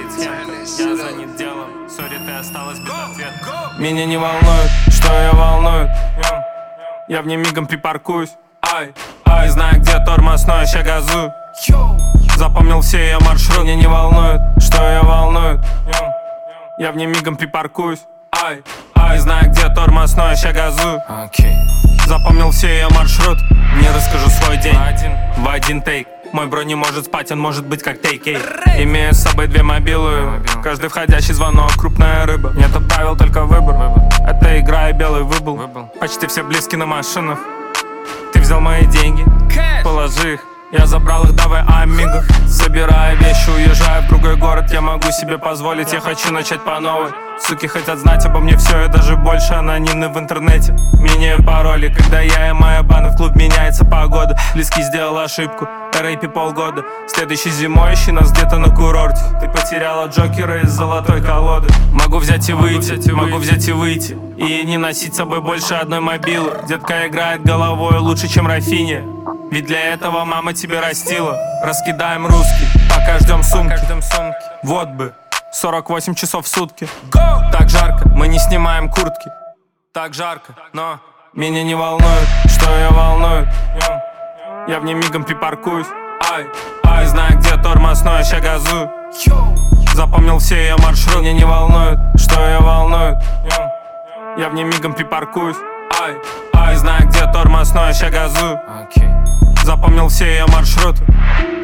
висит схемка. Я занят делом, сори, ты осталась без ответа. Меня не волнует, что ее волнует. Я в ней мигом припаркуюсь. Не знаю, где тормоз, но я ща газую. Запомнил все ее маршрут. Меня не волнует, что ее волнует. Я в ней мигом припаркуюсь. Не знаю, где тормоз, но я ща газую. Запомнил все ее маршрут. Не расскажу свой день в один тейк. Мой бро не может спать, он может быть как тейкей. Имею с собой две мобилы. Каждый входящий звонок крупная рыба. Нету правил, только выбор. Это игра и белый выбыл. Почти все близки на машинах. Ты взял мои деньги, положи их. Я забрал их, давай амиго. Забираю вещи, уезжаю в другой город. Я могу себе позволить, я хочу начать по новой. Суки хотят знать обо мне все и даже больше. Анонимны в интернете, меняю пароли. Когда я и моя банда в клуб, меняется погода. Близкий сделал ошибку, рэпе полгода. Следующей зимой ищи нас где-то на курорте. Ты потеряла Джокера из золотой колоды. Могу взять и выйти, и не носить с собой больше одной мобилы. Детка играет головой лучше, чем Рафиня. Ведь для этого мама тебя растила. Раскидаем русский, пока ждем сумки. Вот бы 48 часов в сутки. Так жарко, мы не снимаем куртки. Так жарко, но меня не волнует, что ее волнует. Я в ней мигом припаркуюсь. Не знаю, где тормоз, но я ща газую. Запомнил все ее маршрут. Меня не волнует, что ее волнует. Я в ней мигом припаркуюсь. Не знаю, где тормоз, но я ща газую. Запомнил все ее маршруты.